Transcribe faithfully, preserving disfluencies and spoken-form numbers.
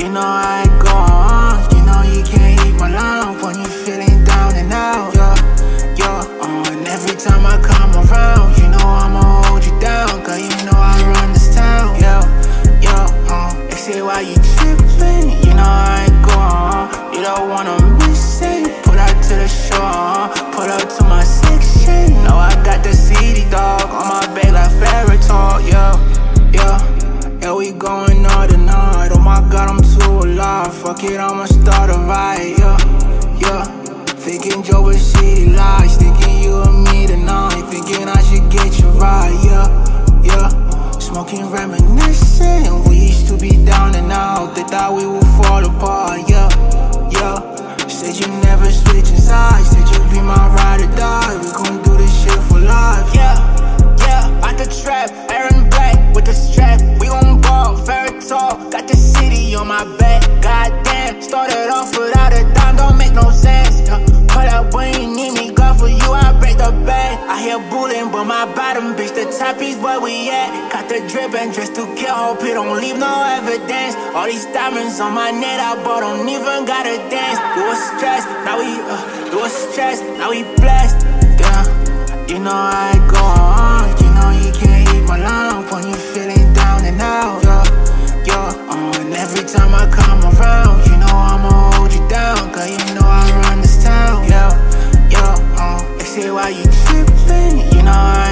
You know I go on. You know you can't eat my love when you feeling down and out. Yeah, yeah, uh, and every time I come around, you know I'ma hold you down, cause you know I run this town. Yeah, yeah, uh, they say why you tripping? You know I ain't go on. You don't wanna miss it. Pull out to the shore, pull up to my section. Know I got the C D dog on my back like fairy tale. Yeah, yeah, yeah, we going all the night. Oh my god, I'm too alive. Fuck it, I'ma start a riot. Yeah, yeah. Thinking Joe was shitty lies. Thinking you and me tonight. Thinking I should get you right. Yeah, yeah. Smoking, reminiscing. We used to be down and out. They thought we would fall apart. Yeah, yeah. Said you never switching sides. Said you'd be my ride or die. We gon' do this shit for life. Yeah, yeah. Out the trap, Aaron Black with the strap. We gon' ball, very tall. Got the city on my back. Goddamn, started off without a dime. Don't make no sense. Yeah. Pull up when you need me. God for you, I break the bank. I hear bullying, but my bottom bitch, the top is where we at. Got the drip and dress to kill. Hope it don't leave no evidence. All these diamonds on my neck, I bought, don't even gotta dance. You was stressed, now we, uh, you was stressed, now we blessed. Damn, you know I go on. You know you can't eat my love when you feeling down and out. Yeah, yeah, uh, and every time I come around, you know I'ma hold you down, cause you know I run this town. Yeah, yeah, uh, they say why you tripping? You know I